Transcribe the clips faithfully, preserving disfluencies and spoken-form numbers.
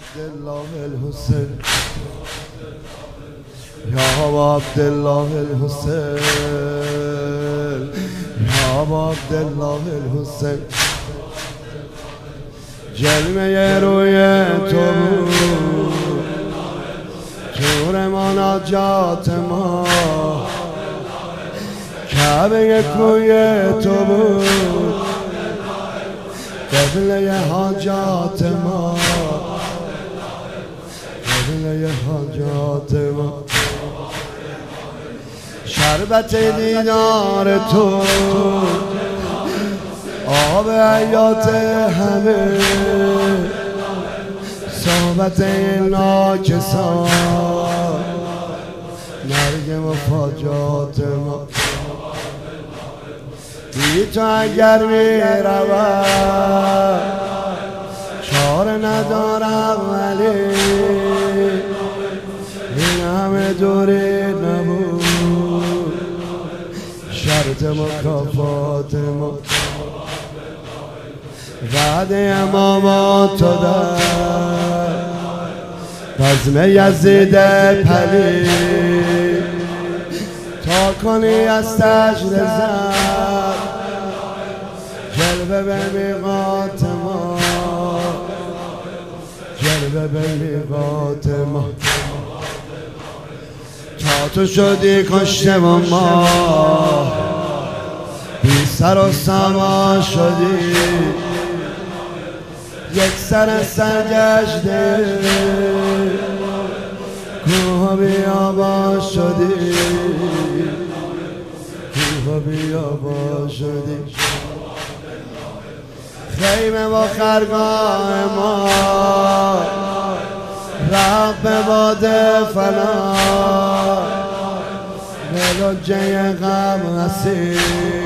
عبدالله الحسین یا ابا عبدالله الحسین یا ابا عبدالله الحسین جلوه روی تو بود تور مناجات ما کعبه کوی تو بود قبله حاجات ما قبله حاجات ما شربت دیدار تو آب حیات همه صحبت ناکسان مرگ مفاجات ما بی تو اگر می روم چاره ندارم ولی این همه دوری نبود شرط مکافات ما وعده ما با تو در بزم یزید پلید تا کنی از تجر زد جلوه به میقات ما جلوه به میقات ما تا تو شدی کشته و ما بی سر و سما شدی یک سر سرگشته کوه بیابان شدی کوه بیابان شدی خیمه و خرگاه ما رفت به باد فنا ملوجه غم حسین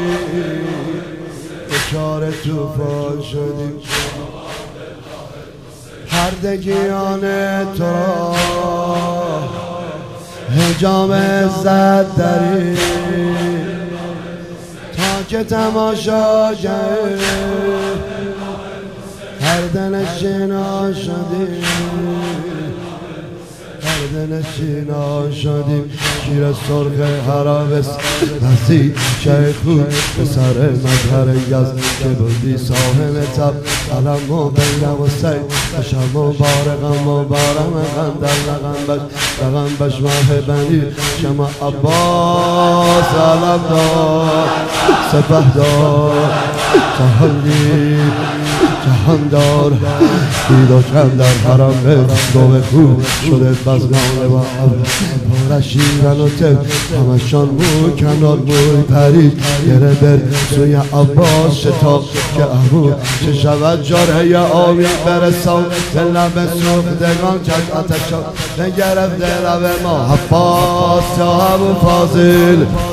دچار توفان شدیم هردگیان تو را حجاب عزت داری تا که تماشا جه هر دلشینا شدیم هر دلشینا شدیم شیر سرخ حرابس رسید شیخ بود به سر مظهر یزد که بودی صاحب تب علم و بیرم و سید بشم مبارقم مبارم غندر لغن بش لغن بش ماه بنی شما عباس علم دار سپه دار تحلی جهاندار دید و کم در حرم به گوه خوب شده بزمانه و عبد پارشیرن و تب همشان مو کنار موی پرید گره بر سوی عباس شتاب که ابو چه شود جاره آبی برسان به لب سوختگان کش آتشان نگرفت لب ما عباس یا ابو فاضل